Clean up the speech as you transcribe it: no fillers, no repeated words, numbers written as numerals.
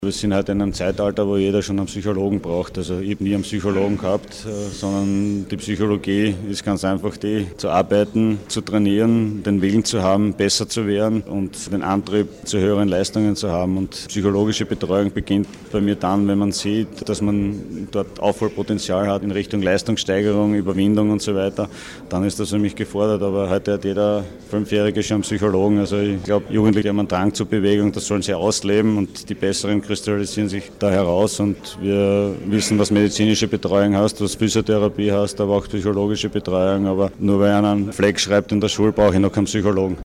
Wir sind halt in einem Zeitalter, wo jeder schon einen Psychologen braucht. Also ich habe nie einen Psychologen gehabt, sondern die Psychologie ist ganz einfach die, zu arbeiten, zu trainieren, den Willen zu haben, besser zu werden und den Antrieb zu höheren Leistungen zu haben. Und psychologische Betreuung beginnt bei mir dann, wenn man sieht, dass man dort Aufholpotenzial hat in Richtung Leistungssteigerung, Überwindung und so weiter. Dann ist das für mich gefordert. Aber heute hat jeder Fünfjährige schon einen Psychologen. Also ich glaube, Jugendliche haben einen Drang zur Bewegung, das sollen sie ausleben und die besseren kristallisieren sich da heraus und wir wissen, was medizinische Betreuung heißt, was Physiotherapie heißt, aber auch psychologische Betreuung. Aber nur weil einer einen Fleck schreibt in der Schule, brauche ich noch keinen Psychologen.